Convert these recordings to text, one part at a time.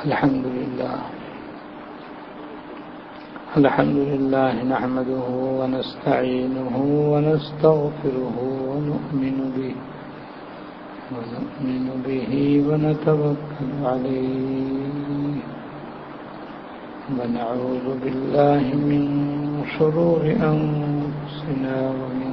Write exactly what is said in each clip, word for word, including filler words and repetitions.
الحمد لله الحمد لله نحمده ونستعينه ونستغفره ونؤمن به ونؤمن به ونتوكل عليه ونعوذ بالله من شرور أنفسنا ومن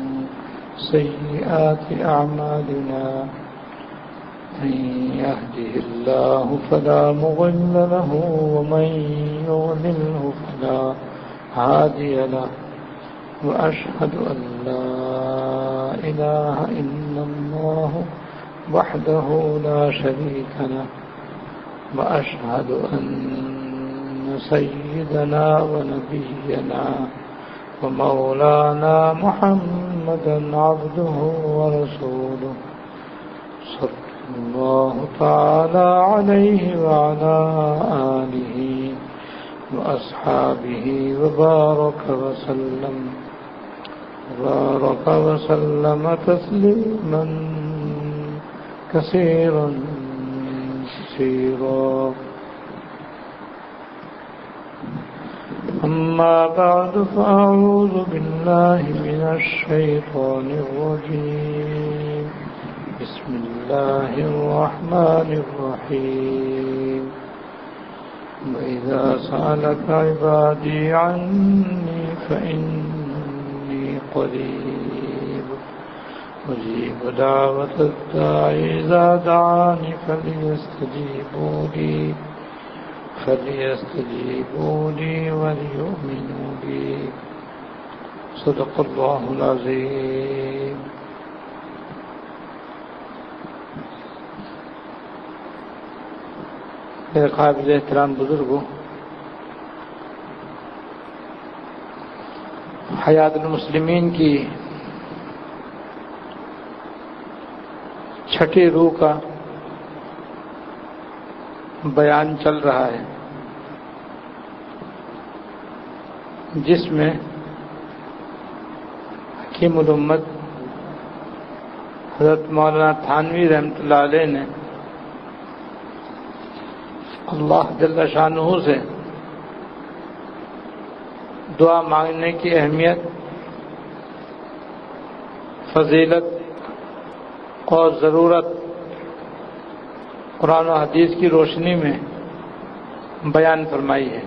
سيئات أعمالنا من يهده الله فلا مضل له ومن يضلله فلا هادي له وأشهد أن لا إله إلا الله وحده لا شريك له وأشهد أن سيدنا ونبينا ومولانا محمدا عبده ورسوله صلى الله تعالى عليه وعلى آله وأصحابه وبارك وسلم وبارك وسلم تسليما كثيرا كثيرا. أما بعد فأعوذ بالله من الشيطان الرجيم. بسم الله الرحمن الرحيم. وإذا سألك عبادي عني فإني قريب أجيب دعوة الداعي إذا دعاني فليستجيبوا لي فليستجيبوا لي وليؤمنوا بي. صدق الله العظيم. میرے قابل احترام بزرگوں، حیات المسلمین کی چھٹی روح کا بیان چل رہا ہے، جس میں حکیم الامت حضرت مولانا تھانوی رحمۃ اللہ علیہ نے اللہ جل شانہ سے دعا مانگنے کی اہمیت، فضیلت اور ضرورت قرآن و حدیث کی روشنی میں بیان فرمائی ہے.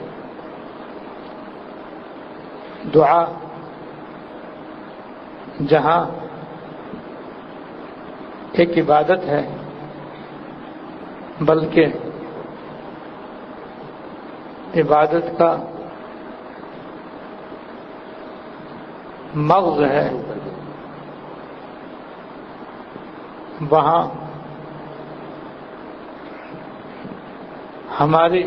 دعا جہاں ایک عبادت ہے، بلکہ عبادت کا مغز ہے، وہاں ہماری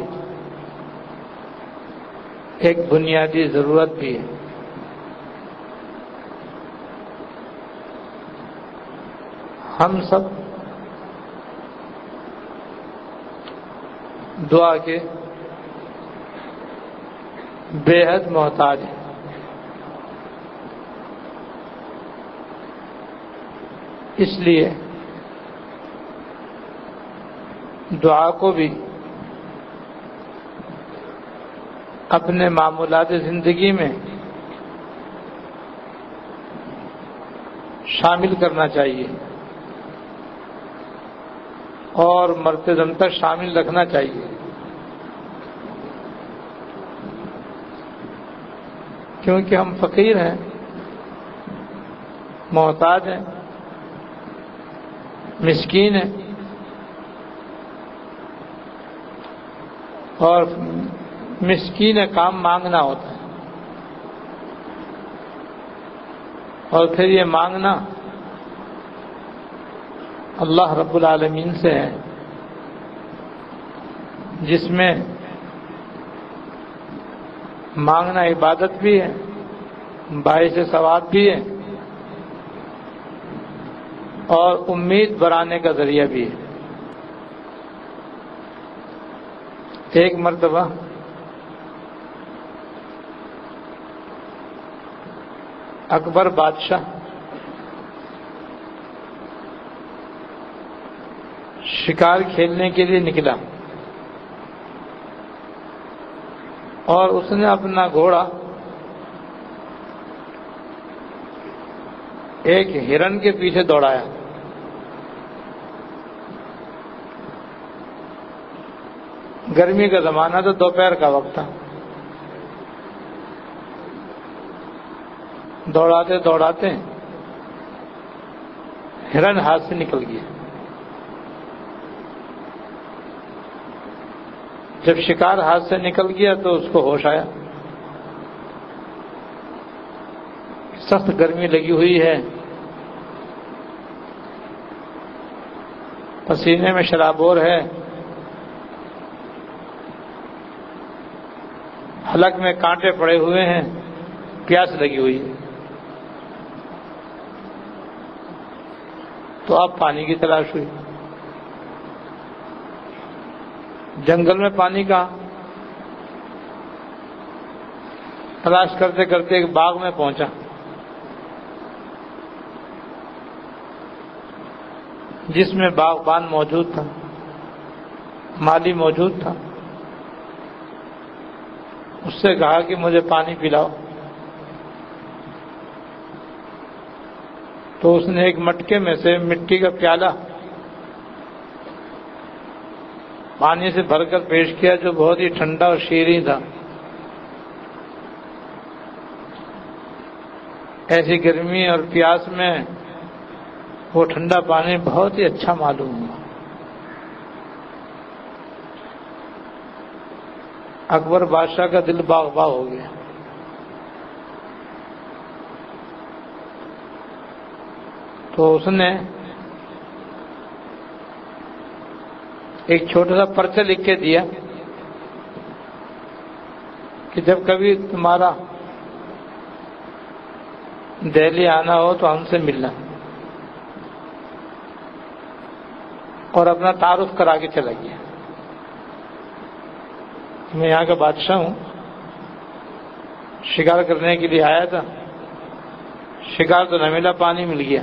ایک بنیادی ضرورت بھی ہے. ہم سب دعا کے بے حد محتاج ہیں. اس لیے دعا کو بھی اپنے معمولات زندگی میں شامل کرنا چاہیے اور مرتے دم تک شامل رکھنا چاہیے، کیونکہ ہم فقیر ہیں، محتاج ہیں، مسکین ہیں، اور مسکین کام مانگنا ہوتا ہے، اور پھر یہ مانگنا اللہ رب العالمین سے ہے، جس میں مانگنا عبادت بھی ہے، باعث ثواب بھی ہے، اور امید بڑھانے کا ذریعہ بھی ہے. ایک مرتبہ اکبر بادشاہ شکار کھیلنے کے لیے نکلا. اور اس نے اپنا گھوڑا ایک ہرن کے پیچھے دوڑایا. گرمی کا زمانہ تو دوپہر کا وقت تھا. دوڑاتے دوڑاتے ہرن ہاتھ سے نکل گیا. جب شکار ہاتھ سے نکل گیا تو اس کو ہوش آیا. سخت گرمی لگی ہوئی ہے, پسینے میں شرابور ہے, حلق میں کانٹے پڑے ہوئے ہیں, پیاس لگی ہوئی ہے. تو اب پانی کی تلاش ہوئی. جنگل میں پانی کا تلاش کرتے کرتے ایک باغ میں پہنچا. جس میں باغبان موجود تھا, مالی موجود تھا. اس سے کہا کہ مجھے پانی پلاؤ. تو اس نے ایک مٹکے میں سے مٹی کا پیالہ پانی سے بھر کر پیش کیا, جو بہت ہی ٹھنڈا اور شیریں تھا. ایسی گرمی اور پیاس میں وہ ٹھنڈا پانی بہت ہی اچھا معلوم ہوا. اکبر بادشاہ کا دل باغ باغ ہو گیا. تو اس نے ایک چھوٹا سا پرچہ لکھ کے دیا کہ جب کبھی تمہارا دہلی آنا ہو تو ہم سے ملنا, اور اپنا تعارف کرا کے چلا گیا. میں یہاں کا بادشاہ ہوں, شکار کرنے کے لیے آیا تھا. شکار تو نہ ملا, پانی مل گیا.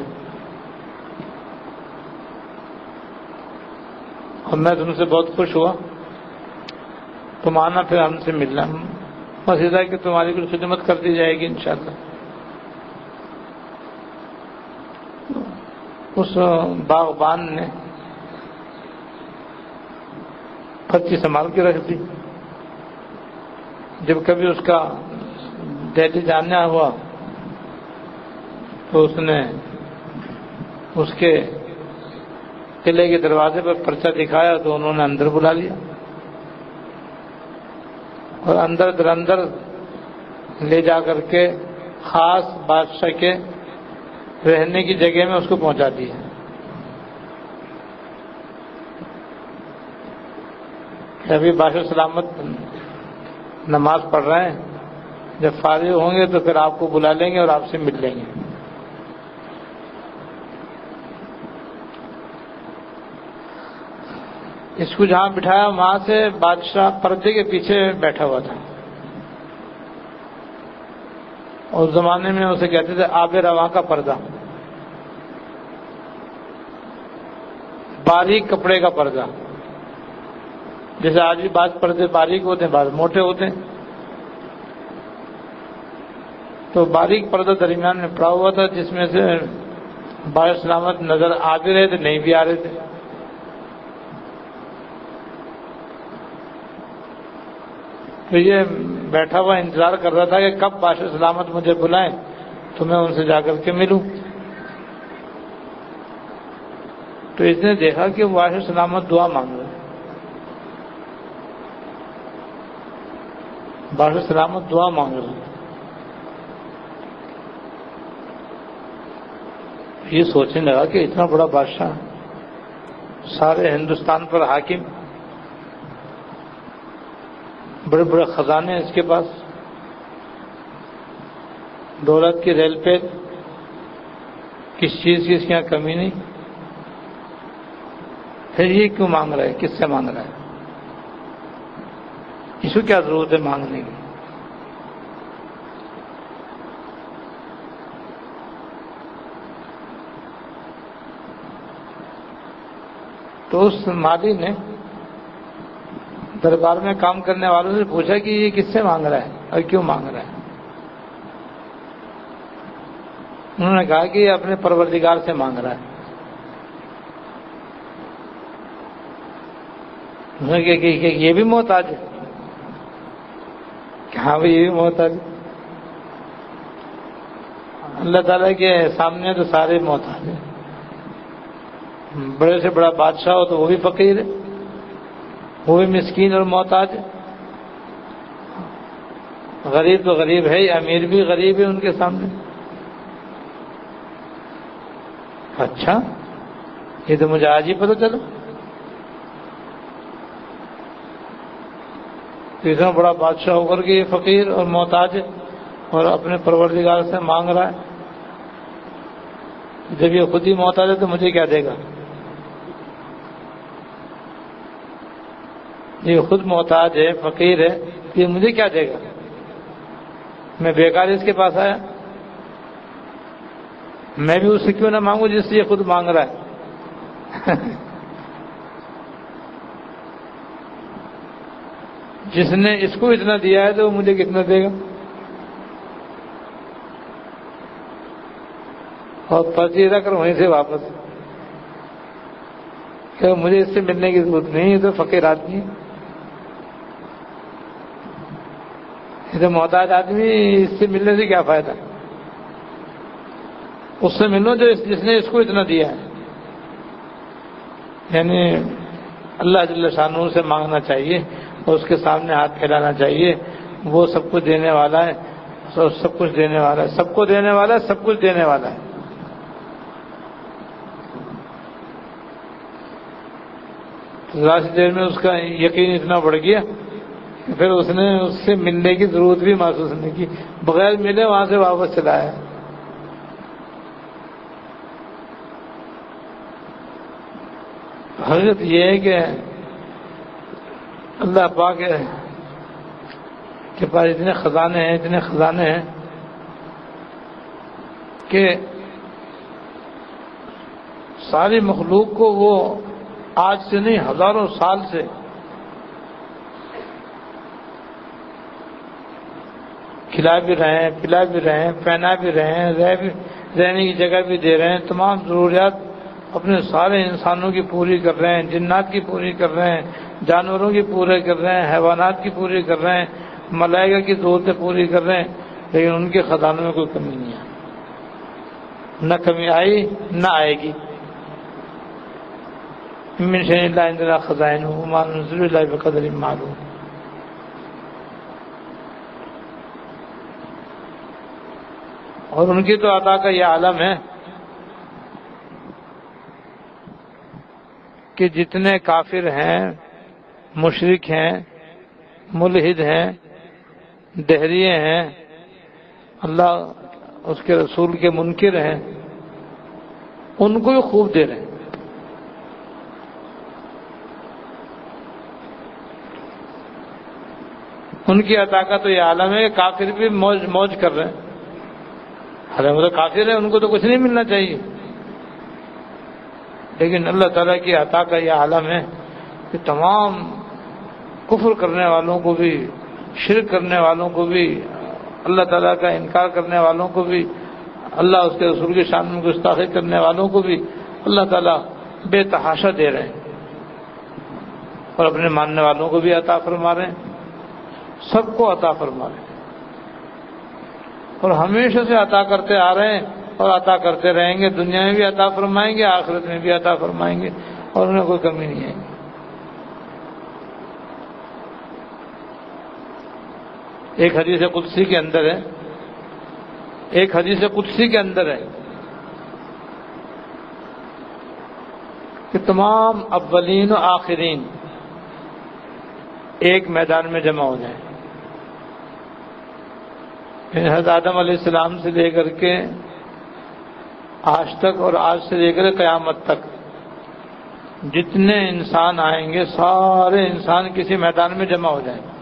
اور میں تم سے بہت خوش ہوا, تم آنا پھر ہم سے ملنا. بس ادھر کہ تمہاری کچھ خدمت کر دی جائے گی انشاءاللہ. اس باغبان نے پرچی سنبھال کے رکھ دی. جب کبھی اس کا دہلی جانا ہوا تو اس نے اس کے قلعے کے دروازے پر پرچہ دکھایا تو انہوں نے اندر بلا لیا, اور اندر در اندر لے جا کر کے خاص بادشاہ کے رہنے کی جگہ میں اس کو پہنچا دیا. کہ ابھی بادشاہ سلامت نماز پڑھ رہے ہیں, جب فارغ ہوں گے تو پھر آپ کو بلا لیں گے اور آپ سے مل لیں گے. اس کو جہاں بٹھایا وہاں سے بادشاہ پردے کے پیچھے بیٹھا ہوا تھا. اس زمانے میں اسے کہتے تھے آب رواں کا پردہ, باریک کپڑے کا پردہ. جیسے آج بھی بعض پردے باریک ہوتے ہیں, بعض موٹے ہوتے ہیں. تو باریک پردہ درمیان میں پڑا ہوا تھا, جس میں سے بادشاہ سلامت نظر آ بھی رہے تھے, نہیں بھی آ رہے تھے. تو یہ بیٹھا ہوا انتظار کر رہا تھا کہ کب بادشاہ سلامت مجھے بلائیں تو میں ان سے جا کر کے ملوں. تو اس نے دیکھا کہ بادشاہ سلامت دعا مانگ رہے. بادشاہ سلامت دعا مانگ رہے. یہ سوچنے لگا کہ اتنا بڑا بادشاہ, سارے ہندوستان پر حاکم, بڑے بڑے خزانے اس کے پاس, دولت کی ریل پہ, کس چیز کی اس کے یہاں کمی نہیں. پھر یہ کیوں مانگ رہا ہے, کس سے مانگ رہا ہے, اس کو کیا ضرورت ہے مانگنے کی. تو اس مالی نے دربار میں کام کرنے والوں سے پوچھا کہ یہ کس سے مانگ رہا ہے اور کیوں مانگ رہا ہے؟ انہوں نے کہا کہ یہ اپنے پروردگار سے مانگ رہا ہے۔ انہوں نے کہا کہ یہ بھی محتاج ہے؟ کہ ہاں بھائی یہ بھی محتاج ہے۔ اللہ تعالیٰ کے سامنے تو سارے محتاج ہیں، بڑے سے بڑا بادشاہ ہو تو وہ بھی فقیر ہے، وہ بھی مسکین اور محتاج ہے، غریب تو غریب ہے ہی، امیر بھی غریب ہے ان کے سامنے۔ اچھا، یہ تو مجھے آج ہی پتہ چلا۔ اتنا بڑا بادشاہ ہو کر کے یہ فقیر اور محتاج ہے اور اپنے پروردگار سے مانگ رہا ہے۔ جب یہ خود ہی محتاج ہے تو مجھے کیا دے گا؟ یہ خود محتاج ہے، فقیر ہے، یہ مجھے کیا دے گا؟ میں بیکار اس کے پاس آیا؟ میں بھی اس سے کیوں نہ مانگوں جس سے یہ خود مانگ رہا ہے؟ جس نے اس کو اتنا دیا ہے تو وہ مجھے کتنا دے گا؟ اور پرچی رکھ کر وہیں سے واپس کہ مجھے اس سے ملنے کی ضرورت نہیں ہے، تو فقیر آدمی ہے، یہ تو محتاج آدمی، اس سے ملنے سے کیا فائدہ؟ اس سے ملو جو جس نے اس کو اتنا دیا ہے۔ یعنی اللہ جل شانہ سے مانگنا چاہیے اور اس کے سامنے ہاتھ پھیلانا چاہیے، وہ سب کچھ دینے والا ہے، سب کچھ دینے والا ہے، سب کو دینے والا ہے، سب کچھ دینے والا ہے۔ ذرا سی دیر میں اس کا یقین اتنا بڑھ گیا کہ پھر اس نے اس سے ملنے کی ضرورت بھی محسوس نہیں کی، بغیر ملے وہاں سے واپس چلا آیا۔ حقیقت یہ ہے کہ اللہ پاک کے پاس اتنے خزانے ہیں، اتنے خزانے ہیں کہ ساری مخلوق کو وہ آج سے نہیں ہزاروں سال سے کھلا بھی رہے ہیں، پلا بھی رہے ہیں، پہنا بھی رہے ہیں، رہ بھی رہنے کی جگہ بھی دے رہے ہیں، تمام ضروریات اپنے سارے انسانوں کی پوری کر رہے ہیں، جنات کی پوری کر رہے ہیں، جانوروں کی پورے کر رہے ہیں، حیوانات کی پوری کر رہے ہیں، ملائکہ کی ضرورتیں پوری کر رہے ہیں، لیکن ان کے خزانوں میں کوئی کمی نہیں ہے، نہ کمی آئی نہ آئے گی۔ من شیء الا عندنا خزائنہ وما ننزل الا بقدر معلوم۔ اور ان کی تو عطا کا یہ عالم ہے کہ جتنے کافر ہیں، مشرک ہیں، ملحد ہیں، دہریے ہیں، اللہ اس کے رسول کے منکر ہیں، ان کو ہی خوب دے رہے ہیں۔ ان کی عطا کا تو یہ عالم ہے کہ کافر بھی موج موج کر رہے ہیں۔ ارے وہ تو کافر ہیں، ان کو تو کچھ نہیں ملنا چاہیے، لیکن اللہ تعالیٰ کی عطا کا یہ عالم ہے کہ تمام کفر کرنے والوں کو بھی، شرک کرنے والوں کو بھی، اللہ تعالیٰ کا انکار کرنے والوں کو بھی، اللہ اس کے رسول کی شان میں گستاخی کرنے والوں کو بھی اللہ تعالیٰ بے تحاشا دے رہے ہیں، اور اپنے ماننے والوں کو بھی عطا فرما رہے ہیں، سب کو عطا فرما رہے ہیں، اور ہمیشہ سے عطا کرتے آ رہے ہیں اور عطا کرتے رہیں گے۔ دنیا میں بھی عطا فرمائیں گے، آخرت میں بھی عطا فرمائیں گے، اور انہیں کوئی کمی نہیں آئے گی۔ ایک حدیث قدسی کے اندر ہے، ایک حدیث قدسی کے اندر ہے کہ تمام اولین و آخرین ایک میدان میں جمع ہو جائیں۔ حضرت آدم علیہ السلام سے لے کر کے آج تک اور آج سے لے کر قیامت تک جتنے انسان آئیں گے، سارے انسان کسی میدان میں جمع ہو جائیں گے،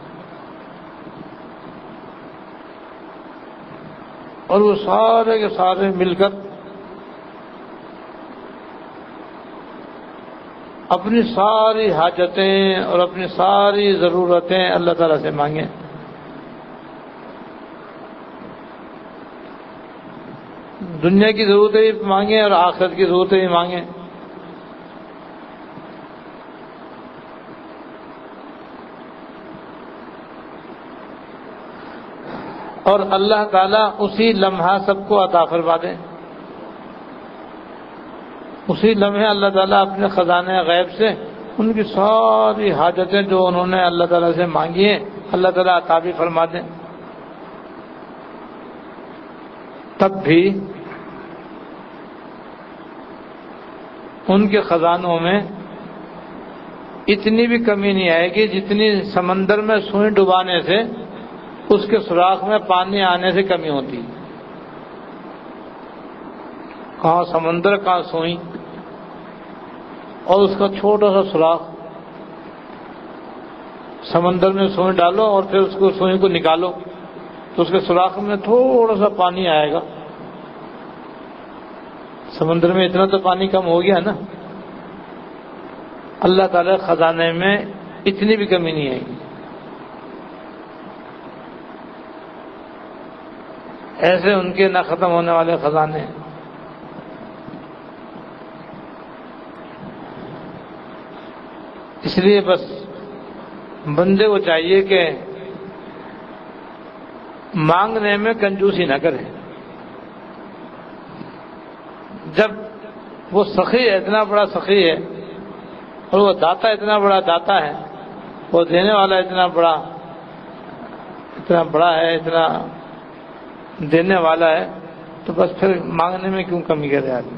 اور وہ سارے کے سارے مل کر اپنی ساری حاجتیں اور اپنی ساری ضرورتیں اللہ تعالیٰ سے مانگیں. دنیا کی ضرورتیں بھی مانگیں اور آخرت کی ضرورتیں بھی مانگیں. اور اللہ تعالیٰ اسی لمحہ سب کو عطا فرما دیں. اسی لمحے اللہ تعالیٰ اپنے خزانے غیب سے ان کی ساری حاجتیں جو انہوں نے اللہ تعالیٰ سے مانگی ہیں اللہ تعالیٰ عطا بھی فرما دیں. تب بھی ان کے خزانوں میں اتنی بھی کمی نہیں آئے گی جتنی سمندر میں سوئی ڈبانے سے اس کے سوراخ میں پانی آنے سے کمی ہوتی. کہاں سمندر کہاں سوئی اور اس کا چھوٹا سا سوراخ. سمندر میں سوئی ڈالو اور پھر اس کو سوئی کو نکالو تو اس کے سوراخ میں تھوڑا سا پانی آئے گا. سمندر میں اتنا تو پانی کم ہو گیا نا. اللہ تعالی خزانے میں اتنی بھی کمی نہیں آئے گی. ایسے ان کے نہ ختم ہونے والے خزانے ہیں. اس لیے بس بندے کو چاہیے کہ مانگنے میں کنجوسی نہ کرے. جب وہ سخی ہے, اتنا بڑا سخی ہے, اور وہ داتا اتنا بڑا داتا ہے, وہ دینے والا اتنا بڑا اتنا بڑا ہے, اتنا دینے والا ہے, تو بس پھر مانگنے میں کیوں کمی کرے آدمی.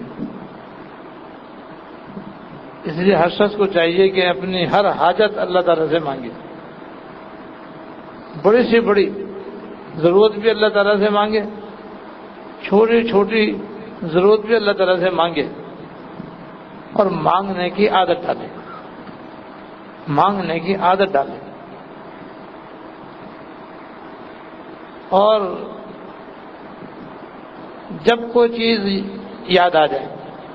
اس لیے ہر شخص کو چاہیے کہ اپنی ہر حاجت اللہ تعالیٰ سے مانگے. بڑی سے بڑی ضرورت بھی اللہ تعالیٰ سے مانگے, چھوٹی چھوٹی ضرورت بھی اللہ تعالیٰ سے مانگے, اور مانگنے کی عادت ڈالے. مانگنے کی عادت ڈالے. اور جب کوئی چیز یاد آ جائے,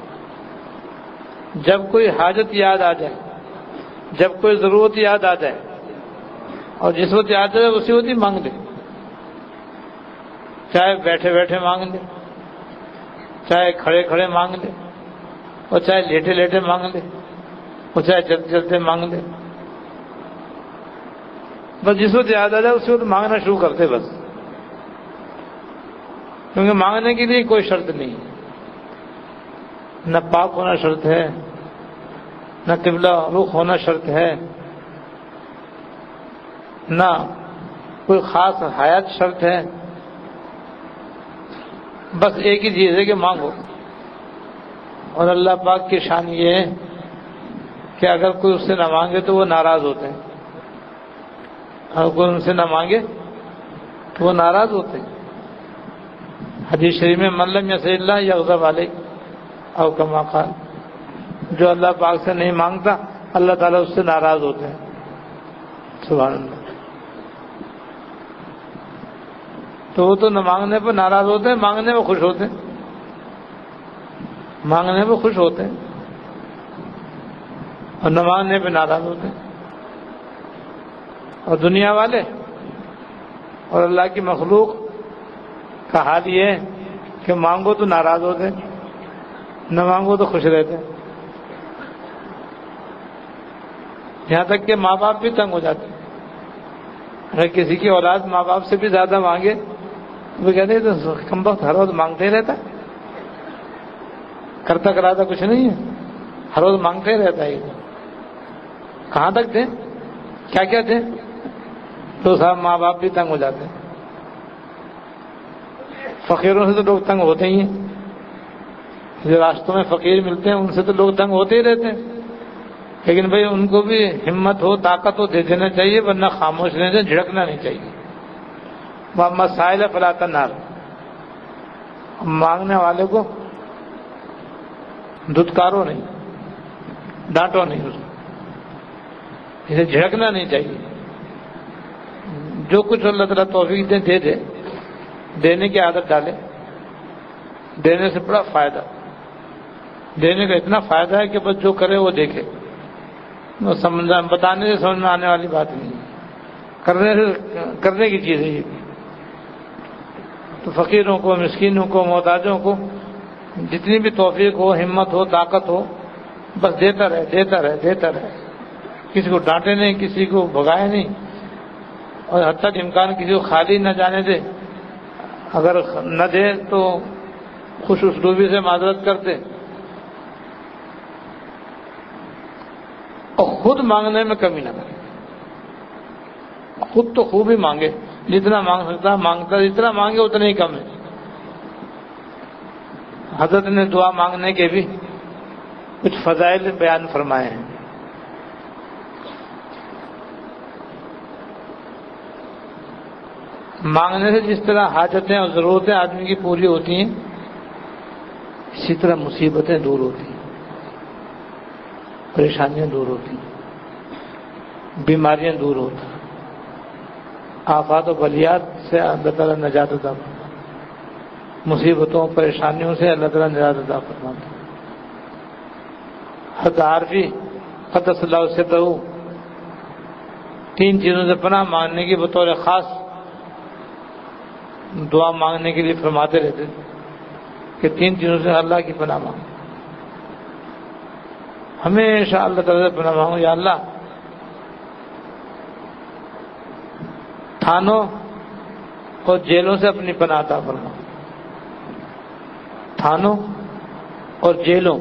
جب کوئی حاجت یاد آ جائے, جب کوئی ضرورت یاد آ جائے, اور جس وقت یاد آ جائے اسی وقت ہی مانگ لے. چاہے بیٹھے بیٹھے مانگ لے, چاہے کھڑے کھڑے مانگ لے, اور چاہے لیٹے لیٹے مانگ لے, اور چاہے چلتے چلتے مانگ لے. بس جس وقت یاد آ جائے اسی وقت مانگنا شروع کرتے بس. کیونکہ مانگنے کے لیے کوئی شرط نہیں, نہ پاک ہونا شرط ہے, نہ قبلہ رخ ہونا شرط ہے, نہ کوئی خاص حیات شرط ہے. بس ایک ہی چیز ہے کہ مانگو. اور اللہ پاک کی شان یہ ہے کہ اگر کوئی اس سے نہ مانگے تو وہ ناراض ہوتے ہیں, اگر کوئی ان سے نہ مانگے تو وہ ناراض ہوتے ہیں. حدیث شریف میں من لم یسأل اللہ یغضب علیہ او کما قال, جو اللہ پاک سے نہیں مانگتا اللہ تعالیٰ اس سے ناراض ہوتے ہیں. سبحان اللہ. تو وہ تو نہ مانگنے پہ ناراض ہوتے ہیں, مانگنے میں خوش ہوتے ہیں. مانگنے پہ خوش ہوتے ہیں اور نہ مانگنے پہ ناراض ہوتے ہیں. اور دنیا والے اور اللہ کی مخلوق کا حال یہ ہے کہ مانگو تو ناراض ہوتے, نہ مانگو تو خوش رہتے. یہاں تک کہ ماں باپ بھی تنگ ہو جاتے. اگر کسی کی اولاد ماں باپ سے بھی زیادہ مانگے وہ کہتے ہیں تو کم وقت ہر روز مانگتے ہی رہتا ہے, کرتا کراتا کچھ نہیں ہے, ہر روز مانگتے ہی رہتا ہے. کہاں تک دیں, کیا کیا دیں؟ تو صاحب ماں باپ بھی تنگ ہو جاتے ہیں. فقیروں سے تو لوگ تنگ ہوتے ہی ہیں, جو راستوں میں فقیر ملتے ہیں ان سے تو لوگ تنگ ہوتے ہی رہتے ہیں. لیکن بھئی ان کو بھی ہمت ہو, طاقت ہو, دے دینا چاہیے, ورنہ خاموش رہنے سے جھڑکنا نہیں چاہیے. مسائل فلا تنہر, مانگنے والے کو دھتکارو نہیں, ڈانٹو نہیں, اس کو اسے جھڑکنا نہیں چاہیے. جو کچھ اللہ تعالیٰ توفیق دے دے دے, دینے کی عادت ڈالے. دینے سے بڑا فائدہ, دینے کا اتنا فائدہ ہے کہ بس جو کرے وہ دیکھے. وہ سمجھ بتانے سے سمجھ میں آنے والی بات نہیں، کرنے سے کرنے کی چیز ہے یہ۔ تو فقیروں کو، مسکینوں کو، محتاجوں کو جتنی بھی توفیق ہو، ہمت ہو، طاقت ہو، بس دیتا رہے دیتا رہے دیتا رہے، کسی کو ڈانٹے نہیں، کسی کو بھگائے نہیں، اور حتیٰ کہ امکان کسی کو خالی نہ جانے دے، اگر نہ دے تو خوش اسلوبی سے معذرت کرتے، اور خود مانگنے میں کمی نہ کرے، خود تو خوب ہی مانگے، جتنا مانگ سکتا مانگتا، جتنا مانگے اتنا ہی کم ہے۔ حضرت نے دعا مانگنے کے بھی کچھ فضائل بیان فرمائے ہیں۔ مانگنے سے جس طرح حاجتیں اور ضرورتیں آدمی کی پوری ہوتی ہیں، اسی طرح مصیبتیں دور ہوتی ہیں، پریشانیاں دور ہوتی ہیں، بیماریاں دور ہوتی ہیں، آفات و بلیات سے اللہ تعالیٰ نجات عطا فرماتا ہے، مصیبتوں پریشانیوں سے اللہ تعالیٰ نجات عطا فرماتا ہے۔ حضرت عارفی قدس اللہ سرہ تین چیزوں سے پناہ مانگنے کی بطور خاص دعا مانگنے کے لیے فرماتے رہتے کہ تین چیزوں سے اللہ کی پناہ مانگو، ہمیشہ اللہ تعالیٰ سے پناہ مانگو، یا اللہ تھانوں اور جیلوں سے اپنی پناہ عطا فرما، تھانوں اور جیلوں،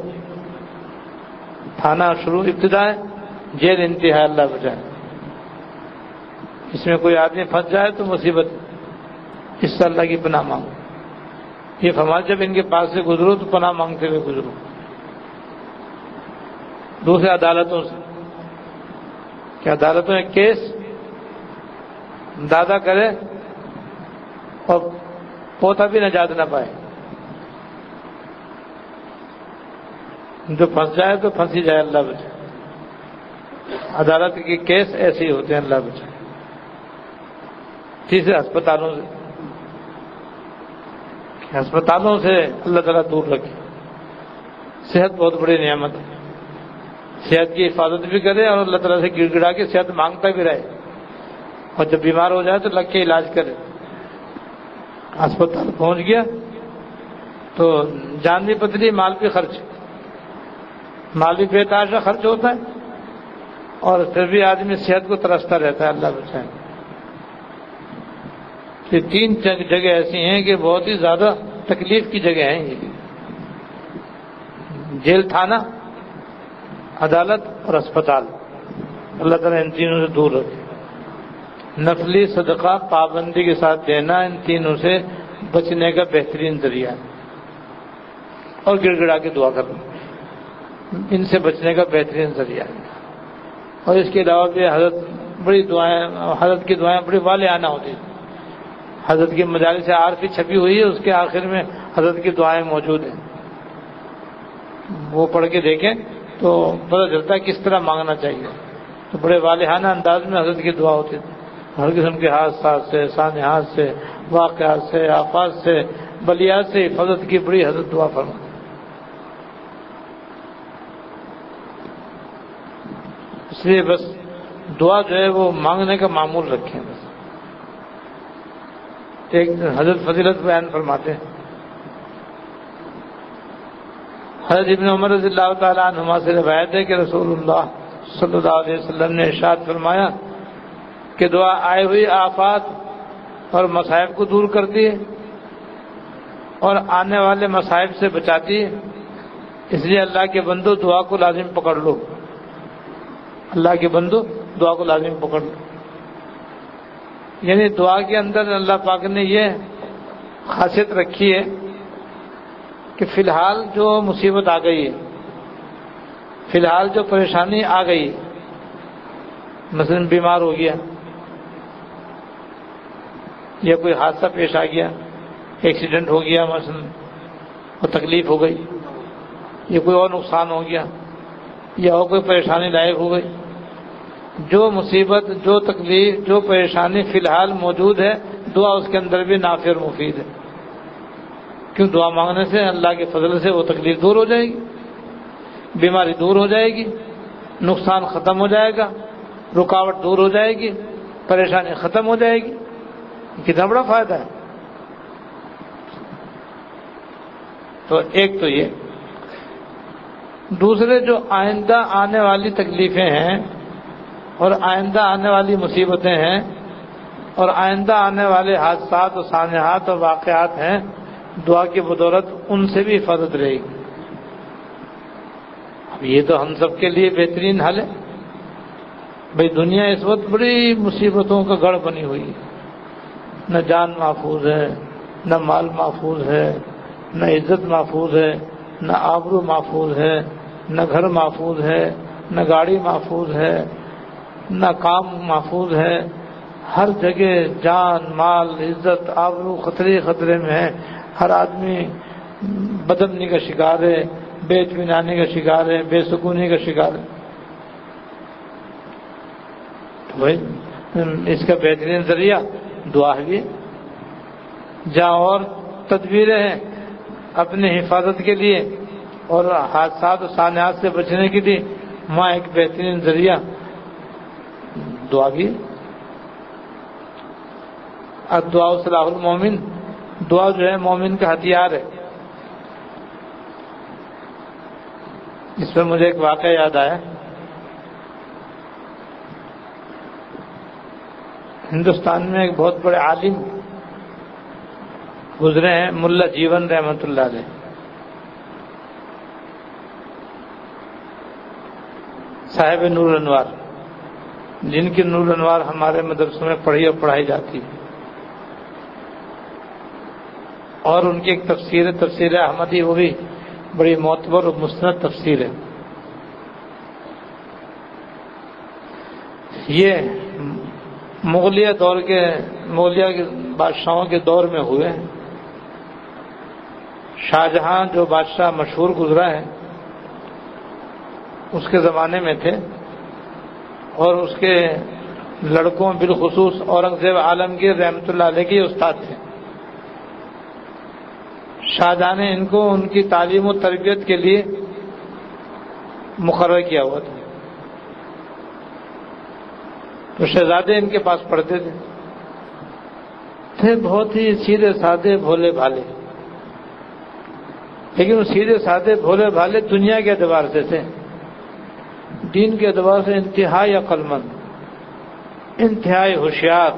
تھانہ شروع ابتدا ہے، جیل انتہا، اللہ بچائے، اس میں کوئی آدمی پھنس جائے تو مصیبت، اس سے اللہ کی پناہ مانگو۔ یہ فرمایا جب ان کے پاس سے گزرو تو پناہ مانگتے ہوئے گزرو۔ دوسرے عدالتوں سے، کہ عدالتوں میں کیس دادا کرے اور پوتا بھی نجات نہ پائے، جو پھنس جائے تو پھنسی جائے، اللہ بچائے۔ عدالت کے کیس ایسے ہی ہوتے ہیں، اللہ بچائے۔ تیسرے ہسپتالوں سے، ہسپتالوں سے اللہ تعالیٰ دور رکھے۔ صحت بہت بڑی نعمت ہے، صحت کی حفاظت بھی کرے اور اللہ تعالیٰ سے گڑ گڑا کے صحت مانگتا بھی رہے، اور جب بیمار ہو جائے تو لگ کے علاج کرے۔ ہسپتال پہنچ گیا تو جان بھی پتلی، مال بھی خرچ، مال بھی بے تحاشا خرچ ہوتا ہے، اور پھر بھی آدمی صحت کو ترستا رہتا ہے، اللہ بچائے۔ یہ تین جگہ ایسی ہیں کہ بہت ہی زیادہ تکلیف کی جگہ ہیں، یہ جیل، تھانہ، عدالت اور اسپتال، اللہ تعالیٰ ان تینوں سے دور رکھے۔ نفلی صدقہ پابندی کے ساتھ دینا ان تینوں سے بچنے کا بہترین ذریعہ ہے، اور گڑ گڑا کے دعا کرنا ان سے بچنے کا بہترین ذریعہ ہے۔ اور اس کے علاوہ بھی حضرت بڑی دعائیں، حضرت کی دعائیں بڑی والہانہ ہوتی ہیں۔ حضرت کی مجالس عارفی چھپی ہوئی ہے، اس کے آخر میں حضرت کی دعائیں موجود ہیں، وہ پڑھ کے دیکھیں تو پتہ چلتا ہے کس طرح مانگنا چاہیے۔ تو بڑے والہانہ انداز میں حضرت کی دعا ہوتی تھی، ہر قسم کے حادثات سے، سانحات سے، واقعات سے، آفات سے، بلیات سے حفاظت کی بڑی حضرت دعا فرما۔ اس لیے بس دعا جو ہے وہ مانگنے کا معمول رکھیں۔ بس ایک حضرت فضیلت بیان فرماتے ہیں، حضرت ابن عمر رضی اللہ تعالیٰ عنہما سے روایت ہے کہ رسول اللہ صلی اللہ علیہ وسلم نے ارشاد فرمایا کہ دعا آئے ہوئی آفات اور مصائب کو دور کرتی ہے اور آنے والے مصائب سے بچاتی ہے، اس لیے اللہ کے بندو دعا کو لازم پکڑ لو، اللہ کے بندو دعا کو لازم پکڑ لو۔ یعنی دعا کے اندر اللہ پاک نے یہ خاصیت رکھی ہے کہ فی الحال جو مصیبت آ گئی ہے، فی الحال جو پریشانی آ گئی، مثلا بیمار ہو گیا یا کوئی حادثہ پیش آ گیا، ایکسیڈنٹ ہو گیا مثلا اور تکلیف ہو گئی، یا کوئی اور نقصان ہو گیا، یا اور کوئی پریشانی لائق ہو گئی، جو مصیبت، جو تکلیف، جو پریشانی فی الحال موجود ہے، دعا اس کے اندر بھی نافع اور مفید ہے، کیوں دعا مانگنے سے اللہ کے فضل سے وہ تکلیف دور ہو جائے گی، بیماری دور ہو جائے گی، نقصان ختم ہو جائے گا، رکاوٹ دور ہو جائے گی، پریشانی ختم ہو جائے گی. کتنا بڑا فائدہ ہے. تو ایک تو یہ. دوسرے جو آئندہ آنے والی تکلیفیں ہیں اور آئندہ آنے والی مصیبتیں ہیں اور آئندہ آنے والے حادثات و سانحات اور واقعات ہیں، دعا کی بدولت ان سے بھی حفاظت رہے گی. اب یہ تو ہم سب کے لیے بہترین حل ہے. بھئی دنیا اس وقت بڑی مصیبتوں کا گڑھ بنی ہوئی ہے. نہ جان محفوظ ہے، نہ مال محفوظ ہے، نہ عزت محفوظ ہے، نہ آبرو محفوظ ہے، نہ گھر محفوظ ہے، نہ گاڑی محفوظ ہے، نہ کام محفوظ ہے. ہر جگہ جان مال عزت آبرو خطرے خطرے میں ہے. ہر آدمی بدامنی کا شکار ہے، بے اطمینانی کا شکار ہے، بے سکونی کا شکار ہے. تو بھائی اس کا بہترین ذریعہ دعا ہے. جہاں اور تدبیریں ہیں اپنے حفاظت کے لیے اور حادثات و سانحات سے بچنے کے لیے، وہاں ایک بہترین ذریعہ دعا بھی. الدعاء سلاح المومن، دعا جو ہے مومن کا ہتھیار ہے. اس پر مجھے ایک واقعہ یاد آیا. ہندوستان میں ایک بہت بڑے عالم گزرے ہیں، ملا جیون رحمۃ اللہ علیہ. صاحب نور انوار، جن کی نور انوار ہمارے مدرسوں میں پڑھی اور پڑھائی جاتی ہے. اور ان کی ایک تفسیر ہے، تفسیر احمدی، وہ بھی بڑی معتبر اور مستند تفسیر ہے. یہ مغلیہ دور کے مغلیہ کے بادشاہوں کے دور میں ہوئے. شاہجہاں جو بادشاہ مشہور گزرا ہے اس کے زمانے میں تھے، اور اس کے لڑکوں بالخصوص اورنگزیب عالمگیر رحمۃ اللہ علیہ کے استاد تھے. شاہجہاں نے ان کو ان کی تعلیم و تربیت کے لیے مقرر کیا ہوا تھا. تو شہزادے ان کے پاس پڑھتے تھے. تھے بہت ہی سیدھے سادے بھولے بھالے، لیکن وہ سیدھے سادے بھولے بھالے دنیا کے اعتبار سے تھے، دین کے اعتبار سے انتہائی عقل مند، انتہائی ہوشیار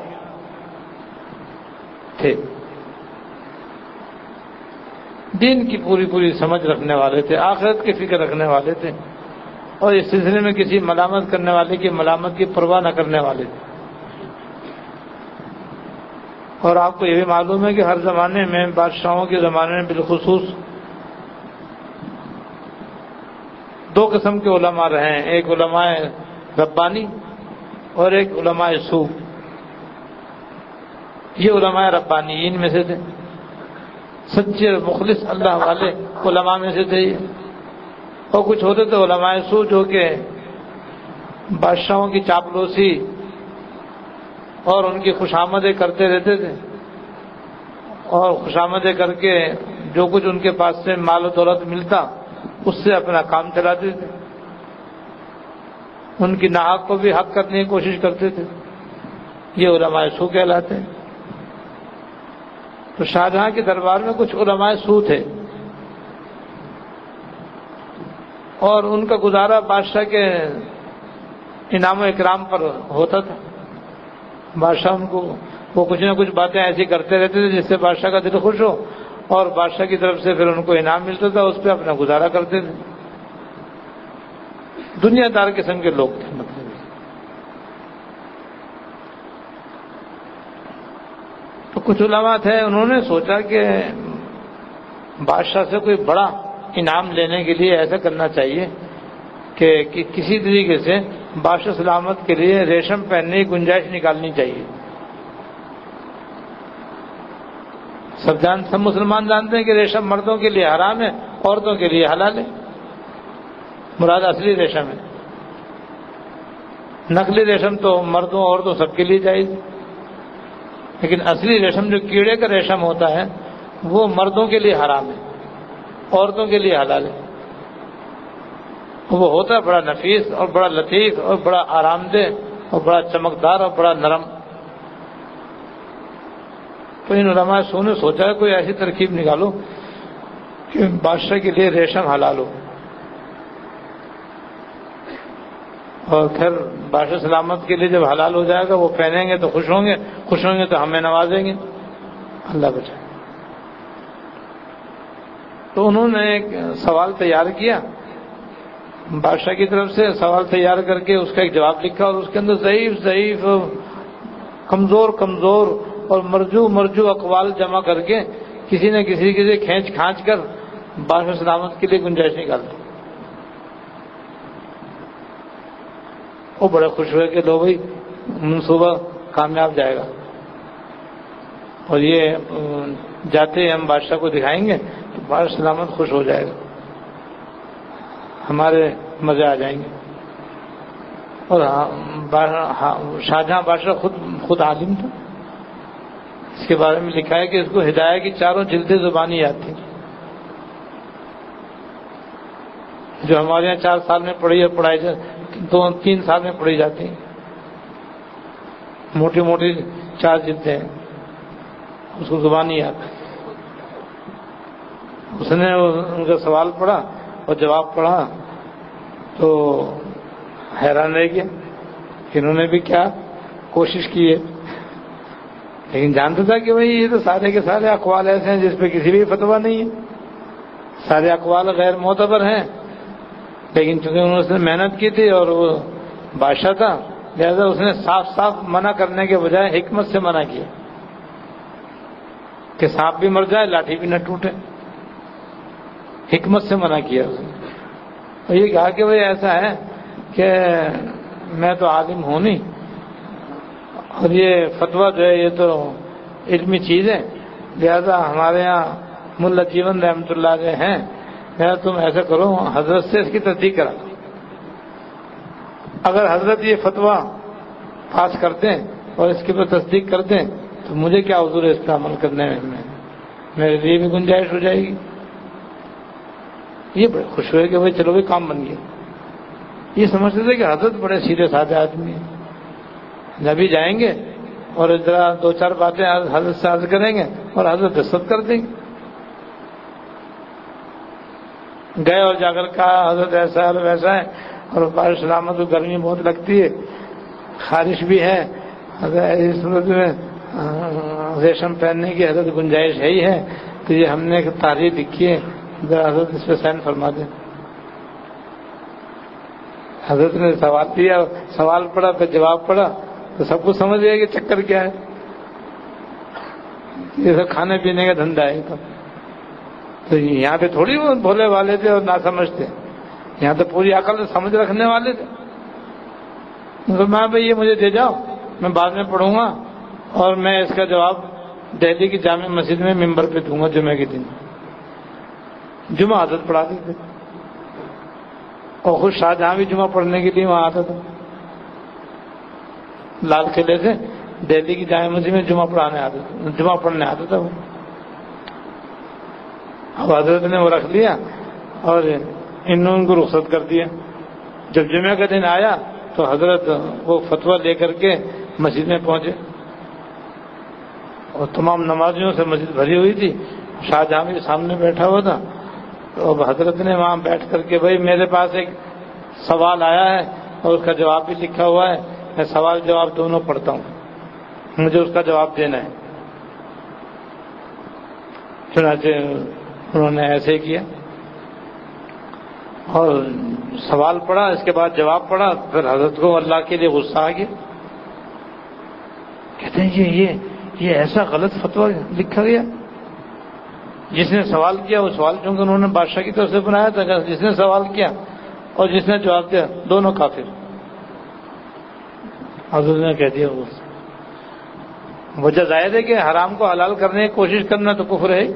تھے. دین کی پوری پوری سمجھ رکھنے والے تھے، آخرت کی فکر رکھنے والے تھے، اور اس سلسلے میں کسی ملامت کرنے والے کی ملامت کی پرواہ نہ کرنے والے تھے. اور آپ کو یہ بھی معلوم ہے کہ ہر زمانے میں، بادشاہوں کے زمانے میں بالخصوص، دو قسم کے علماء رہے ہیں. ایک علماء ربانی اور ایک علماء سو. یہ علماء ربانیین میں سے تھے، سچے مخلص اللہ والے علماء میں سے تھے یہ. اور کچھ ہوتے تھے علماء سو جو کہ بادشاہوں کی چاپلوسی اور ان کی خوشامدیں کرتے رہتے تھے، اور خوشامدیں کر کے جو کچھ ان کے پاس سے مال و دولت ملتا اس سے اپنا کام چلاتے تھے. ان کی ناحق کو بھی حق کرنے کی کوشش کرتے تھے. یہ علماء سو کہلاتے ہیں. تو شاہجہاں کے دربار میں کچھ علماء سو تھے، اور ان کا گزارا بادشاہ کے انعام و اکرام پر ہوتا تھا. بادشاہ ان کو وہ کچھ نہ کچھ باتیں ایسی کرتے رہتے تھے جس سے بادشاہ کا دل خوش ہو، اور بادشاہ کی طرف سے پھر ان کو انعام ملتا تھا، اس پہ اپنا گزارا کرتے تھے. دنیا دار قسم کے لوگ تھے. مطلب تو کچھ علماء تھے، انہوں نے سوچا کہ بادشاہ سے کوئی بڑا انعام لینے کے لیے ایسا کرنا چاہیے کہ کسی طریقے سے بادشاہ سلامت کے لیے ریشم پہننے کی گنجائش نکالنی چاہیے. سب جان سب مسلمان جانتے ہیں کہ ریشم مردوں کے لیے حرام ہے، عورتوں کے لیے حلال ہے. مراد اصلی ریشم ہے. نقلی ریشم تو مردوں عورتوں سب کے لیے جائز، لیکن اصلی ریشم جو کیڑے کا ریشم ہوتا ہے وہ مردوں کے لیے حرام ہے، عورتوں کے لیے حلال ہے. وہ ہوتا ہے بڑا نفیس اور بڑا لطیف اور بڑا آرام دہ اور بڑا چمکدار اور بڑا نرم. تو ان علماء سو نے سوچا ہے کوئی ایسی ترکیب نکالو کہ بادشاہ کے لیے ریشم حلال ہو. اور پھر بادشاہ سلامت کے لیے جب حلال ہو جائے گا وہ پہنیں گے تو خوش ہوں گے، خوش ہوں گے تو ہمیں نوازیں گے. اللہ بچائے. تو انہوں نے ایک سوال تیار کیا بادشاہ کی طرف سے، سوال تیار کر کے اس کا ایک جواب لکھا اور اس کے اندر ضعیف ضعیف کمزور کمزور اور مرجو مرجو اقوال جمع کر کے کسی نہ کسی کے کھینچ کھانچ کر بادشاہ سلامت کے لیے گنجائش نکال دی. وہ بڑے خوش ہوئے کہ لو بھائی منصوبہ کامیاب جائے گا، اور یہ جاتے ہم بادشاہ کو دکھائیں گے تو بادشاہ سلامت خوش ہو جائے گا، ہمارے مزے آ جائیں گے. اور شاہجہاں بادشاہ خود خود عالم تھا. اس کے بارے میں لکھا ہے کہ اس کو ہدایت کی چاروں جلدیں زبانی یاد تھیں، جو ہمارے یہاں چار سال میں پڑھی اور پڑھائی دو تین سال میں پڑھی جاتی ہیں. موٹی موٹی چار جلدیں ہیں، اس کو زبانی یاد. اس نے ان کا سوال پڑھا اور جواب پڑھا تو حیران رہ گیا کہ انہوں نے بھی کیا کوشش کی ہے، لیکن جانتا تھا کہ بھئی یہ تو سارے کے سارے اقوال ایسے ہیں جس پہ کسی بھی فتویٰ نہیں ہے، سارے اقوال غیر معتبر ہیں. لیکن چونکہ انہوں نے محنت کی تھی اور وہ بادشاہ تھا، لہذا اس نے صاف صاف منع کرنے کے بجائے حکمت سے منع کیا کہ سانپ بھی مر جائے لاٹھی بھی نہ ٹوٹے. حکمت سے منع کیا اس نے، اور یہ کہا کہ بھئی ایسا ہے کہ میں تو عالم ہوں نہیں، اور یہ فتویٰ جو ہے یہ تو علمی چیز ہے، لہذا ہمارے یہاں ملا جیون رحمۃ اللہ علیہ ہیں، لہذا تم ایسا کرو حضرت سے اس کی تصدیق کرا. اگر حضرت یہ فتویٰ پاس کرتے ہیں اور اس کے اوپر تصدیق کرتے ہیں تو مجھے کیا عذر ہے اس کا عمل کرنے میں، میرے لیے بھی گنجائش ہو جائے گی. یہ بڑے خوش ہوئے کہ بھائی چلو بھی کام بن گیا. یہ سمجھتے تھے کہ حضرت بڑے سیدھے سادے آدمی ہیں، نبی جائیں گے اور ذرا دو چار باتیں حضرت سے عرض کریں گے اور حضرت دستخط کر دیں گے. گئے اور جا کر کہا حضرت ایسا ہے ویسا ہے، اور بارش سلامت کو گرمی بہت لگتی ہے، خارش بھی ہے، اس صورت میں ریشم پہننے کی حضرت گنجائش ہے ہی ہے، تو یہ ہم نے ایک تحریر لکھی ہے، ذرا حضرت اس پہ سائن فرما دیں. حضرت نے سوال دیا، سوال پڑھا پھر جواب پڑھا تو سب کو سمجھ گیا کہ چکر کیا ہے. یہ سب کھانے پینے کا دھندا ہے. تو یہاں پہ تھوڑی وہ بھولے والے تھے اور نہ سمجھتے، یہاں تو پوری عقل سے سمجھ رکھنے والے تھے. میں بھائی یہ مجھے دے جاؤ، میں بعد میں پڑھوں گا اور میں اس کا جواب دہلی کی جامع مسجد میں ممبر پہ دوں گا جمعہ کے دن. جمعہ حضرت پڑھاتے تھے اور خود شاہجہاں بھی جمعہ پڑھنے کے لیے وہاں آتا تھا. لال قلعے سے دہلی کی جامع مسجد میں جمعہ پڑھانے آتا تھا، جمعہ پڑھنے آتا تھا وہ. اب حضرت نے وہ رکھ لیا اور انہوں ان کو رخصت کر دیا. جب جمعہ کا دن آیا تو حضرت وہ فتویٰ لے کر کے مسجد میں پہنچے اور تمام نمازیوں سے مسجد بھری ہوئی تھی. شاہجہاں بھی سامنے بیٹھا ہوا تھا. تو اب حضرت نے وہاں بیٹھ کر کے بھائی میرے پاس ایک سوال آیا ہے اور اس کا جواب بھی لکھا ہوا ہے، میں سوال جواب دونوں پڑھتا ہوں، مجھے اس کا جواب دینا ہے. چنانچہ انہوں نے ایسے ہی کیا اور سوال پڑھا، اس کے بعد جواب پڑھا. پھر حضرت کو اللہ کے لیے غصہ آ گیا. کہتے ہیں یہ یہ یہ ایسا غلط فتویٰ لکھا گیا. جس نے سوال کیا وہ سوال چونکہ انہوں نے بادشاہ کی طرف سے بنایا تھا، جس نے سوال کیا اور جس نے جواب دیا دونوں کافر. حضرت نے کہہ دیا وجہ ظاہر ہے کہ حرام کو حلال کرنے کی کوشش کرنا تو کفر ہے.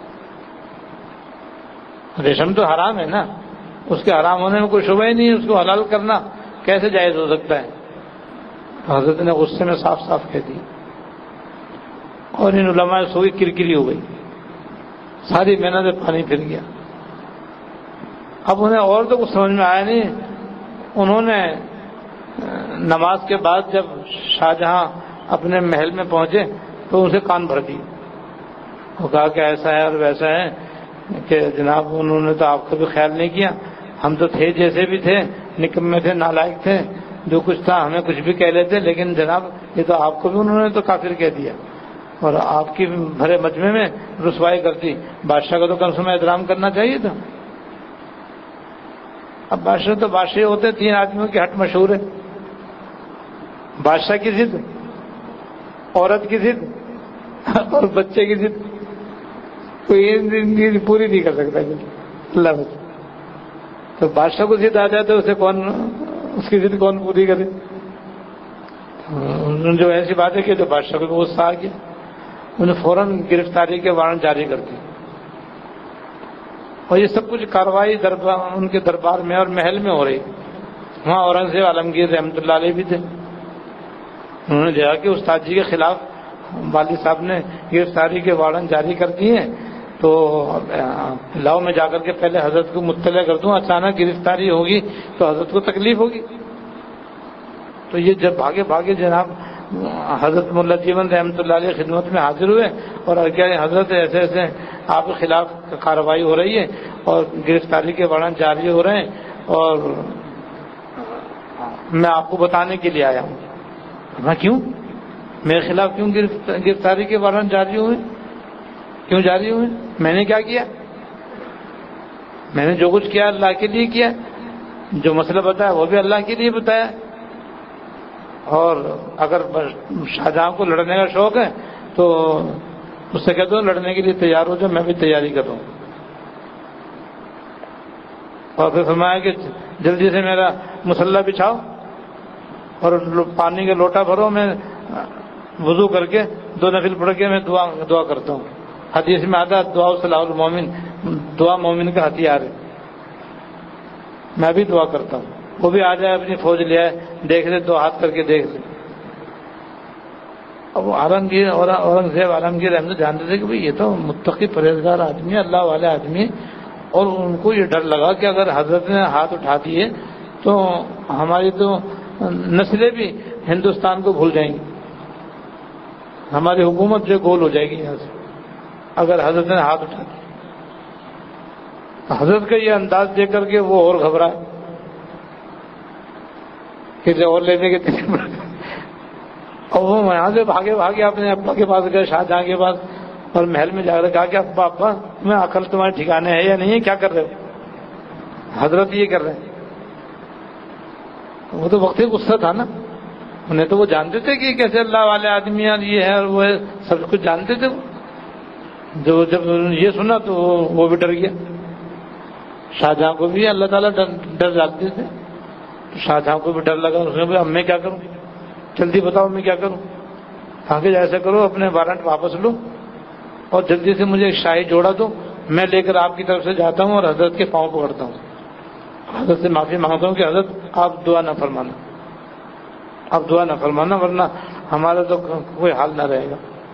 ریشم تو حرام ہے نا، اس کے حرام ہونے میں کوئی شبہ ہی نہیں، اس کو حلال کرنا کیسے جائز ہو سکتا ہے. حضرت نے غصے میں صاف صاف کہہ دیا اور ان علماء سو کی کرکری ہو گئی، ساری محنت پانی پھر گیا. اب انہیں اور تو کچھ سمجھ میں آیا نہیں. انہوں نے نماز کے بعد جب شاہجہاں اپنے محل میں پہنچے تو ان سے کان بھر دیے. وہ کہا کہ ایسا ہے اور ویسا ہے کہ جناب انہوں نے تو آپ کا بھی خیال نہیں کیا. ہم تو تھے جیسے بھی تھے, نکمے تھے, نالائق تھے, جو کچھ تھا ہمیں کچھ بھی کہہ لیتے, لیکن جناب یہ تو آپ کو بھی انہوں نے تو کافر کہہ دیا اور آپ کی بھرے مجمع میں رسوائی کرتی. بادشاہ کا تو کم سے کم احترام کرنا چاہیے تھا. اب بادشاہ تو بادشاہ ہوتے, تین آدمیوں کی ہٹ مشہور ہے, بادشاہ کی ضد, عورت کی ضد اور بچے کی ضد. کوئی پوری نہیں کر سکتا اللہ بس. تو بادشاہ کو ضد آ جائے تو اسے کون, اس کی ضد کون پوری کرے؟ انہوں نے جو ایسی باتیں کی تو بادشاہ کو غصہ آ گیا. انہیں فوراً گرفتاری کے وارنٹ جاری کر دی. اور یہ سب کچھ کارروائی دربار ان کے دربار میں اور محل میں ہو رہی. وہاں اورنگزیب عالمگیر رحمۃ اللہ علیہ بھی تھے. انہوں نے دیکھا کہ استاد جی کے خلاف والد صاحب نے گرفتاری کے وارنٹ جاری کر دیے, تو لاؤ میں جا کر کے پہلے حضرت کو مطلع کر دوں, اچانک گرفتاری ہوگی تو حضرت کو تکلیف ہوگی. تو یہ جب بھاگے بھاگے جناب حضرت ملا جیون رحمۃ اللہ علیہ خدمت میں حاضر ہوئے اور کیا حضرت ایسے ایسے آپ کے خلاف کارروائی ہو رہی ہے اور گرفتاری کے وارنٹ جاری ہو رہے ہیں, اور میں آپ کو بتانے کے لیے آیا ہوں. میں کیوں, میرے خلاف کیوں گرفتاری کے وارنٹ جاری ہوئے, کیوں جاری ہوئے؟ میں نے کیا کیا؟ میں نے جو کچھ کیا اللہ کے لیے کیا, جو مسئلہ بتایا وہ بھی اللہ کے لیے بتایا. اور اگر شاہجہاں کو لڑنے کا شوق ہے تو اس سے کہتا ہوں لڑنے کے لیے تیار ہو جاؤ, میں بھی تیاری کروں. اور پھر فرمایا کہ جلدی سے میرا مسلح بچھاؤ اور پانی کا لوٹا بھرو, میں وضو کر کے دو نفل پڑھ کے میں دعا دعا کرتا ہوں. حدیث میں آتا ہے دعا صلاح المومن, دعا مومن کا ہتھیار ہے. میں بھی دعا کرتا ہوں, وہ بھی آ جائے اپنی فوج لے آئے, دیکھ لے دو ہاتھ کر کے دیکھ لے. اب وہ عالمگیر اور اورنگزیب عالمگیر احمد جانتے تھے کہ بھئی یہ تو متقی پرہیزگار آدمی ہے, اللہ والے آدمی ہے, اور ان کو یہ ڈر لگا کہ اگر حضرت نے ہاتھ اٹھا دیے تو ہماری تو نسلیں بھی ہندوستان کو بھول جائیں گی, ہماری حکومت جو گول ہو جائے گی یہاں سے اگر حضرت نے ہاتھ اٹھا دیا. حضرت کا یہ انداز دیکھ کر کے وہ اور گھبرا کسی اور لینے کے تیسے پڑ گئے, اور وہ یہاں سے بھاگے بھاگے اپنے ابا کے پاس گئے, شاہجہاں کے پاس, اور محل میں جا کر کہا کہ ابا ابا میں عقل تمہارے ٹھکانے ہے یا نہیں ہے, کیا کر رہے ہو؟ حضرت یہ کر رہے ہیں. وہ تو وقت غصہ تھا نا, انہیں تو وہ جانتے تھے کہ کیسے اللہ والے آدمی اور یہ ہے اور وہ ہے, سب کچھ جانتے تھے. جو جب یہ سنا تو وہ بھی ڈر گیا. شاہجہاں کو بھی اللہ تعالیٰ ڈر ڈالتے تھے, تو شاہجہاں کو بھی ڈر لگا. اس نے کہا اب میں کیا کروں, جلدی بتاؤ میں کیا کروں. کہا کہ ایسا کرو اپنے وارنٹ واپس لو اور جلدی سے مجھے ایک شاہی جوڑا دو, میں لے کر آپ کی طرف سے جاتا ہوں اور حضرت کے پاؤں پکڑتا ہوں, حضرت سے معافی مانگتا ہوں کہ حضرت آپ دعا نہ فرمانا, آپ دعا نہ فرمانا ورنہ ہمارا تو کوئی حال نہ رہے گا.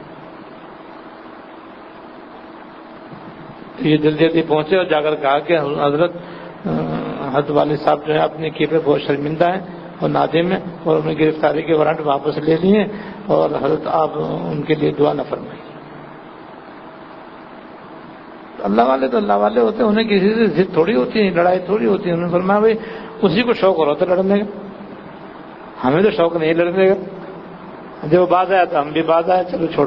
یہ جلدی جلدی پہنچے اور جا کر کہا کہ حضرت حضرت والد صاحب جو ہے اپنے کی پہ بہت شرمندہ ہیں اور نادم ہیں, اور انہیں گرفتاری کے وارنٹ واپس لے لیے, اور حضرت آپ ان کے لیے دعا نہ فرمائیے. اللہ والے تو اللہ والے ہوتے ہیں, انہیں کسی سے ضد تھوڑی ہوتی ہے, لڑائی تھوڑی ہوتی ہے. انہوں نے فرمایا بھائی اسی کو شوق ہو رہا تھا لڑنے کا, ہمیں تو شوق نہیں لڑنے کا. جب وہ باز آیا تو ہم بھی باز آئے, چلو چھوڑو.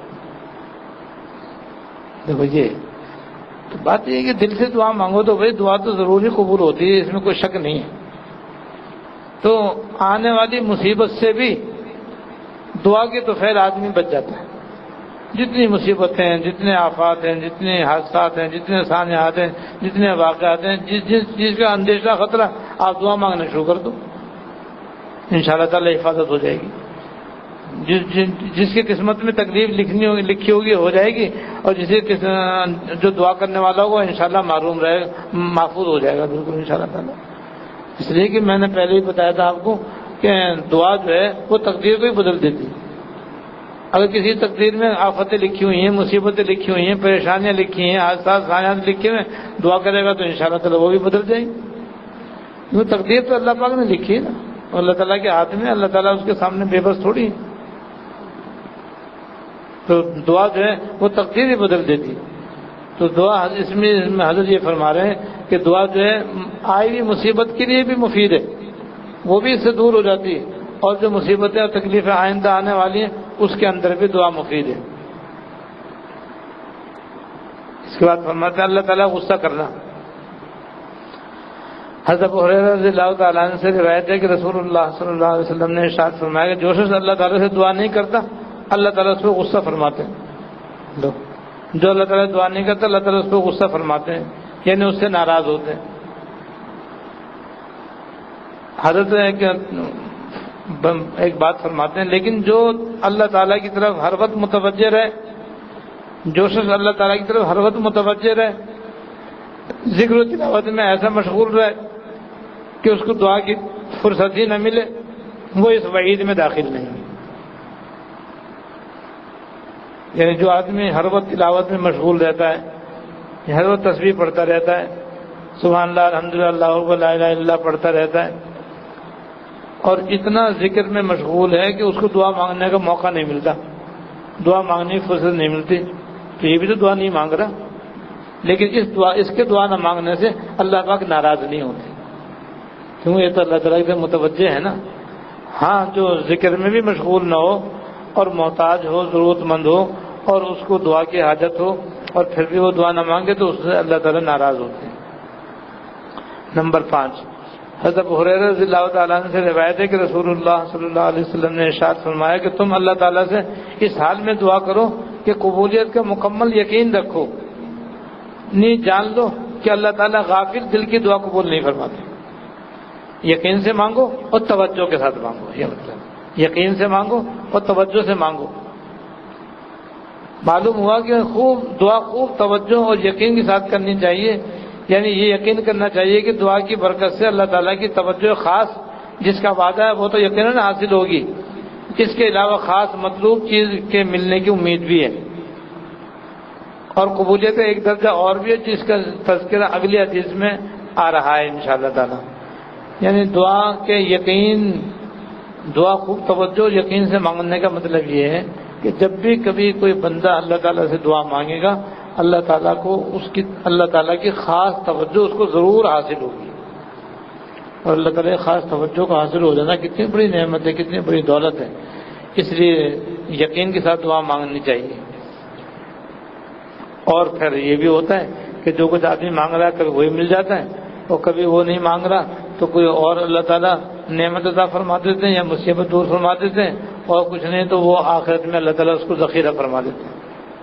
دیکھو یہ تو بات یہ ہے کہ دل سے دعا مانگو تو بھائی دعا تو ضرور ہی قبول ہوتی ہے, اس میں کوئی شک نہیں ہے. تو آنے والی مصیبت سے بھی دعا کے تو خیر آدمی بچ جاتا ہے. جتنی مصیبتیں ہیں, جتنے آفات ہیں, جتنے حادثات ہیں, جتنے سانحات ہیں, جتنے واقعات ہیں, جس جس چیز کا اندیشہ خطرہ, آپ دعا مانگنا شروع کر دو, انشاءاللہ تعالی حفاظت ہو جائے گی. جس جس کی قسمت میں تکلیف لکھنی ہوگی لکھی ہوگی ہو جائے گی, اور جسے جو دعا کرنے والا ہوگا انشاءاللہ معروم رہے گا, محفوظ ہو جائے گا بالکل انشاءاللہ تعالی. اس لیے کہ میں نے پہلے ہی بتایا تھا آپ کو کہ دعا جو ہے وہ تقدیر کو ہی بدل دیتی. اگر کسی تقدیر میں آفتیں لکھی ہوئی ہیں، مصیبتیں لکھی ہوئی ہیں، پریشانیاں لکھی ہیں، حادثات سایات لکھے ہوئے، دعا کرے گا تو انشاءاللہ تعالی وہ بھی بدل جائیں گے. وہ تقدیر تو اللہ پاک نے لکھی ہے نا، اور اللہ تعالیٰ کے ہاتھ میں، اللہ تعالیٰ اس کے سامنے بے بس تھوڑی ہے. تو دعا جو ہے وہ تقدیر ہی بدل دیتی. تو دعا اس میں اس میں حضرت یہ فرما رہے ہیں کہ دعا جو ہے آئی ہوئی مصیبت کے لیے بھی مفید ہے، وہ بھی اس سے دور ہو جاتی ہے، اور جو مصیبتیں اور تکلیفیں آئندہ آنے والی ہیں اس کے اندر بھی دعا مفید ہے. اس کے بعد فرماتے ہیں اللہ تعالیٰ غصہ کرنا. حضرت ابو ہریرہ رضی اللہ تعالیٰ عنہ سے روایت ہے کہ رسول اللہ صلی اللہ علیہ وسلم نے ارشاد فرمایا کہ جو شخص اللہ تعالیٰ سے دعا نہیں کرتا اللہ تعالیٰ اس پہ غصہ فرماتے ہیں. جو اللہ تعالیٰ دعا نہیں کرتا اللہ تعالیٰ اس پہ غصہ فرماتے ہیں، یعنی اس سے ناراض ہوتے ہیں. حضرت ایک بات فرماتے ہیں لیکن جو اللہ تعالیٰ کی طرف ہر وقت متوجہ رہے، جو شخص اللہ تعالیٰ کی طرف ہر وقت متوجہ رہے، ذکر و تلاوت میں ایسا مشغول رہے کہ اس کو دعا کی فرصت ہی نہ ملے، وہ اس وعید میں داخل نہیں. یعنی جو آدمی ہر وقت تلاوت میں مشغول رہتا ہے، ہر وقت تسبیح پڑھتا رہتا ہے، سبحان اللہ الحمدللہ اللہ اکبر لا الہ الا اللہ پڑھتا رہتا ہے، اور اتنا ذکر میں مشغول ہے کہ اس کو دعا مانگنے کا موقع نہیں ملتا، دعا مانگنے کی فرصت نہیں ملتی، تو یہ بھی تو دعا نہیں مانگ رہا. لیکن اس دعا اس کے دعا نہ مانگنے سے اللہ پاک ناراض نہیں ہوتے، کیونکہ یہ تو اللہ تعالیٰ سے متوجہ ہے نا. ہاں جو ذکر میں بھی مشغول نہ ہو اور محتاج ہو، ضرورت مند ہو، اور اس کو دعا کی حاجت ہو اور پھر بھی وہ دعا نہ مانگے تو اس سے اللہ تعالیٰ ناراض ہوتے ہیں. نمبر پانچ، حضرت ابو ہریرہ رضی اللہ تعالیٰ عنہ سے روایت ہے کہ رسول اللہ صلی اللہ علیہ وسلم نے ارشاد فرمایا کہ تم اللہ تعالیٰ سے اس حال میں دعا کرو کہ قبولیت کا مکمل یقین رکھو، نہیں جان لو کہ اللہ تعالیٰ غافل دل کی دعا قبول نہیں فرماتے. یقین سے مانگو اور توجہ کے ساتھ مانگو، یہ مطلب یقین سے مانگو اور توجہ سے مانگو. معلوم ہوا کہ خوب دعا خوب توجہ اور یقین کے ساتھ کرنی چاہیے، یعنی یہ یقین کرنا چاہیے کہ دعا کی برکت سے اللہ تعالیٰ کی توجہ خاص جس کا وعدہ ہے وہ تو یقیناً حاصل ہوگی، اس کے علاوہ خاص مطلوب چیز کے ملنے کی امید بھی ہے. اور قبولیت کا ایک درجہ اور بھی ہے جس کا تذکرہ اگلی حدیث میں آ رہا ہے انشاءاللہ تعالیٰ. یعنی دعا کے یقین، دعا خوب توجہ اور یقین سے مانگنے کا مطلب یہ ہے کہ جب بھی کبھی کوئی بندہ اللہ تعالیٰ سے دعا مانگے گا اللہ تعالیٰ کو اس کی اللہ تعالیٰ کی خاص توجہ اس کو ضرور حاصل ہوگی. اور اللہ تعالیٰ کی خاص توجہ کو حاصل ہو جانا کتنی بڑی نعمت ہے، کتنی بڑی دولت ہے. اس لیے یقین کے ساتھ دعا مانگنی چاہیے. اور پھر یہ بھی ہوتا ہے کہ جو کچھ آدمی مانگ رہا ہے کبھی وہی مل جاتا ہے، اور کبھی وہ نہیں مانگ رہا تو کوئی اور اللہ تعالیٰ نعمت عطا فرما دیتے ہیں یا مصیبت دور فرما دیتے ہیں، اور کچھ نہیں تو وہ آخرت میں اللہ تعالیٰ اس کو ذخیرہ فرما دیتے ہیں.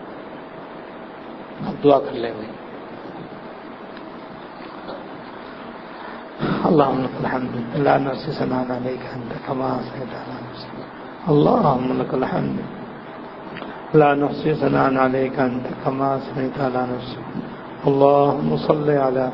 اب دعا کر لیں گے. اللهم لك الحمد لا نحصي ثناء عليك انت كما اثنيت على نفسك. اللهم لك الحمد لا نحصي ثناء عليك انت كما اثنيت على نفسك. اللهم صل على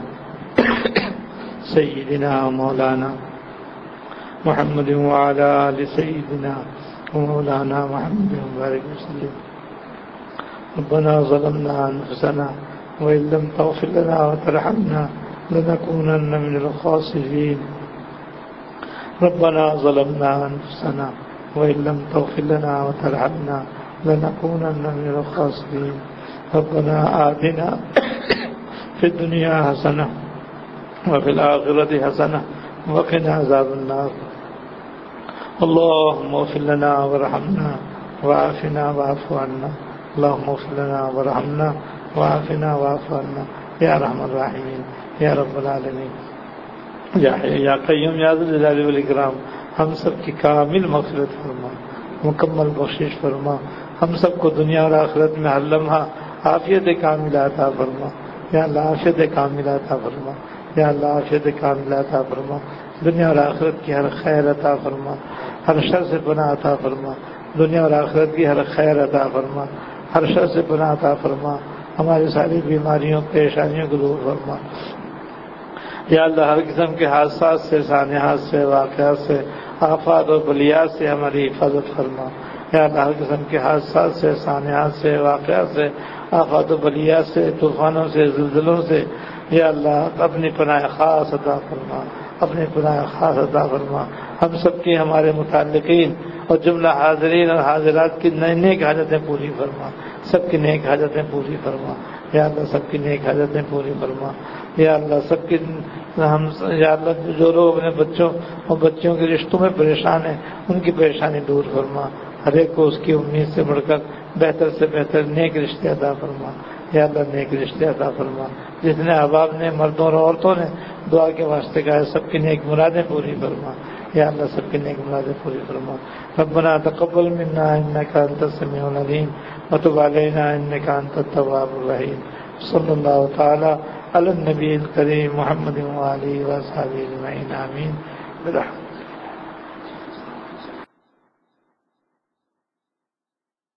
سيدنا ومولانا محمد وعلى آل سيدنا ومولانا محمد وبارك وسلم. ربنا ظلمنا أنفسنا وإن لم تغفر لنا وترحمنا لنكونن من الخاسرين. ربنا ظلمنا أنفسنا وإن لم تغفر لنا وترحمنا لنكونن من الخاسرين. ربنا آتنا في الدنيا حسنة وفي الآخرة حسنة وقنا عذاب النار. اللهم اغفر لنا وارحمنا وعافنا واعف عنا. اللهم اغفر لنا وارحمنا وعافنا واعف عنا یا ارحم الراحمین یا رب العالمین یا حی یا قیوم یا ذو الجلال والاکرام. ہم سب کی کامل مغفرت فرما، مکمل بخشش فرما. ہم سب کو دنیا اور آخرت میں ہر لمحہ عافیت کاملہ عطا فرما. یا اللہ عافیت کاملہ عطا فرما. یا اللہ عافیت کاملہ عطا فرما. دنیا اور آخرت کی ہر خیر عطا فرما، ہر شر سے پناہ عطا فرما. دنیا اور آخرت کی ہر خیر عطا فرما، ہر شر سے پناہ عطا فرما. ہماری ساری بیماریوں پریشانیوں کو دور فرما. یا اللہ ہر قسم کے حادثات سے، سانحات سے، واقعات سے، آفات اور بلیات سے ہماری حفاظت فرما. یا اللہ ہر قسم کے حادثات سے، سانحات سے، واقعات سے، آفات و بلیات سے، طوفانوں سے، زلزلوں سے یا اللہ اپنی پناہ خاص عطا فرما، اپنی پناہ خاص عطا فرما۔ ہم سب کی، ہمارے متعلقین اور جملہ حاضرین اور حاضرات کی نیک حاجتیں پوری فرما، سب کی نیک حاجتیں پوری فرما یا اللہ، سب کی نیک حاجتیں پوری فرما یا اللہ، سب کی ہم یا اللہ جو لوگ اپنے بچوں اور بچیوں کے رشتوں میں پریشان ہیں ان کی پریشانی دور فرما، ہر ایک کو اس کی امید سے بڑھ کر بہتر سے بہتر نیک رشتے عطا فرما یا اللہ، نیک رشتے عطا فرما۔ جتنے احباب نے، مردوں اور عورتوں نے دعا کے واسطے کہا ہے، سب کی نیک مرادیں پوری فرما یا اللہ، سب کی نیک مرادیں پوری فرما۔ ربنا تقبل منا انك انت السميع العليم وتب علينا انك انت التواب الرحيم۔ صلی اللہ تعالی علی النبی الکریم محمد وآلہ وصحبہ اجمعین، آمین برحمتک۔